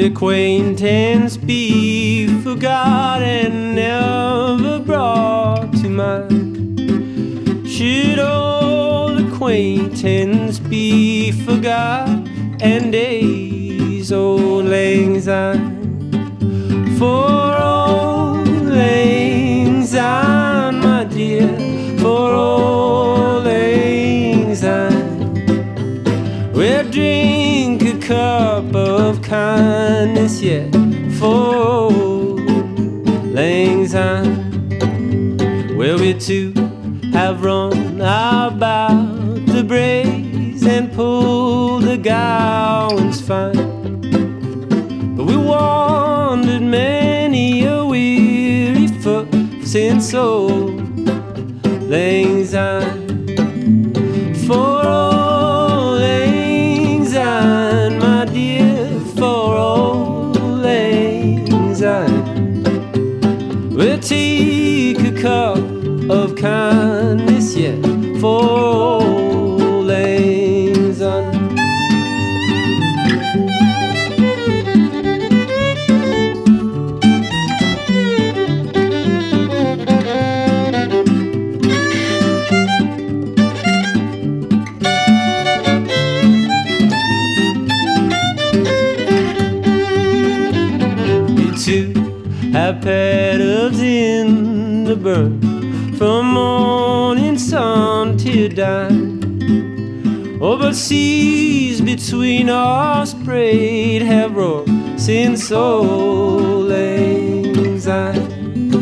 acquaintance be forgot and never brought to mind? Should old acquaintance be forgot and days old lang syne? For old lang syne, my dear, for old lang syne. We'll drink a cup of kindness yet for old lang syne. Where we two have run about the braes and pulled the gowans fine. But we wandered many a weary foot since old lang syne. For old lang syne, my dear, for old lang syne. We'll take a cup of kindness yet for old lang syne. Have paddles in the burn from morning sun till dawn. Oh, but seas between us sprayed have roared since old lang syne.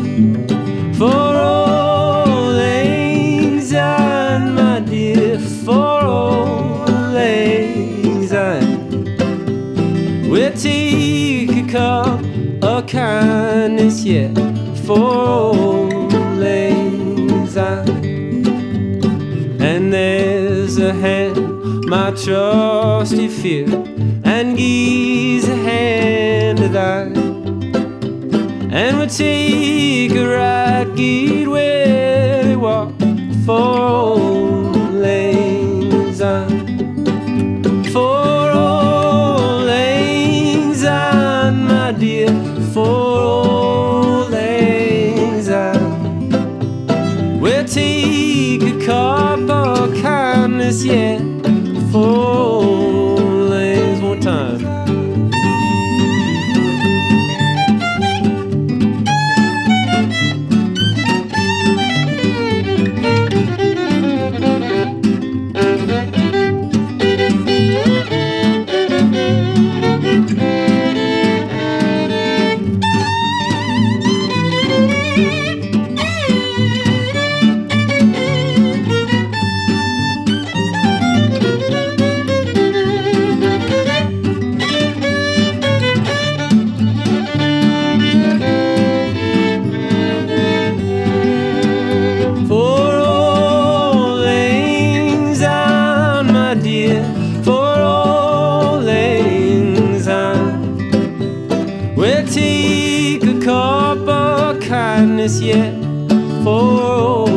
For old lang syne, my dear, for old lang syne. We'll take a cup of kindness yet for old lang syne. And there's a hand my trusty fear, and gives a hand to thine. And we'll take a right gate where they walk for old lang syne. For old lang syne, my dear, for old lang syne. We'll take a cup of kindness yet for old lang. One time. We'll take a cup of kindness yet for